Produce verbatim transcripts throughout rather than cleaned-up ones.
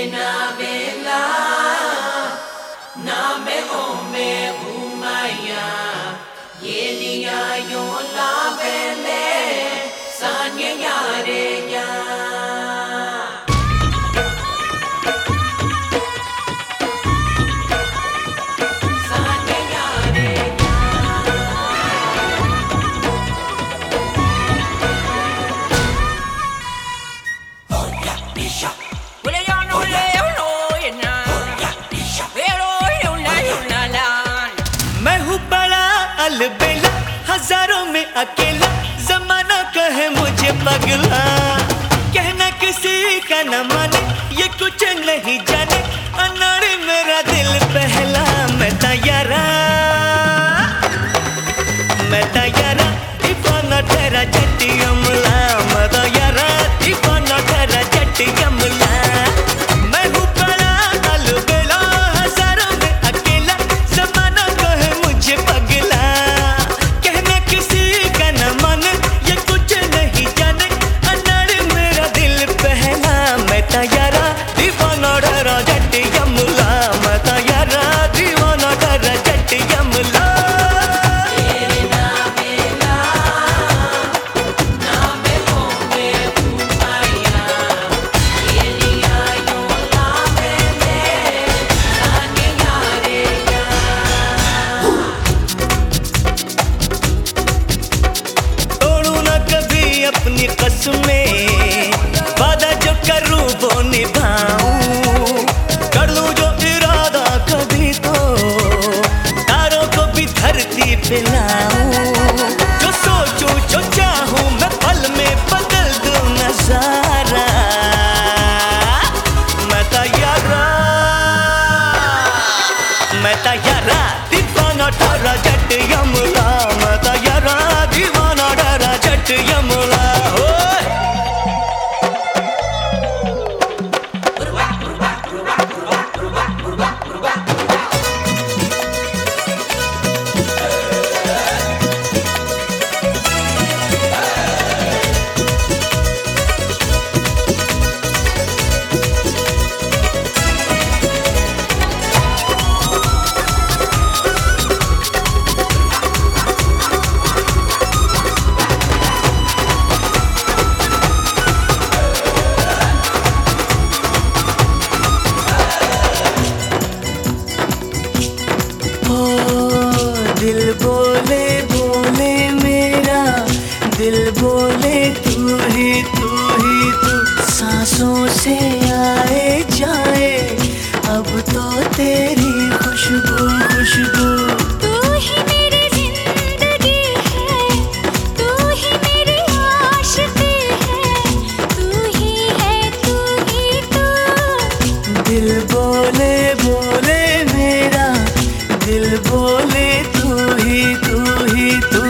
Navela Name Ome Umaya Yelia Yola Vele Sanya Yare Ya अलबेला हजारों में अकेला जमाना कहे मुझे पगला कहना किसी का न माने ये कुछ नहीं जाने अनाड़ी मेरा दिल पहला मैं तैयारा मैं तैयारा दीवाना तेरा जट्टी अमला मैं तैयारा दीवाना तेरा जट्टी अमला मैं हूँ बड़ा अलबेला हजारों में अकेला जमाना कहे मुझे पगला तैयारा दीवाना डरा जट्टी यमला मैं तैयारा दीवाना डरा जट्टी यमला तेरे नावेला नामे होमे उमाया येलिया योला वेले साने यारे या तोड़ू ना कभी अपनी कसमें वादा जो करूं वो निभाऊं कर लूं जो इरादा कभी तो तारों को भी धरती पे लाऊं जो सोचूं जो चाहूं मैं पल में बदल दूं नजारा मैं तैयारा मैं तैयारा दीवाना डरा जट यमला मैं तैयारा दीवाना डरा जट यमला दिल बोले बोले मेरा दिल बोले तू ही तू ही तू सांसों से आए जाए अब तो तेरी खुशबू खुशबू तू ही मेरी जिंदगी है तू ही मेरी आशिकी है तू ही है तू ही तू दिल बोले बोले मेरा दिल बोले तू ही तू ही तू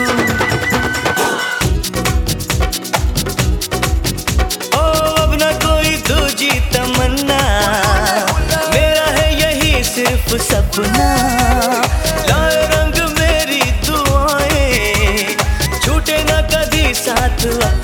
ओ अब न कोई दूजी तमन्ना मेरा है यही सिर्फ सपना लाए रंग मेरी दुआएं छूटे न कभी साथ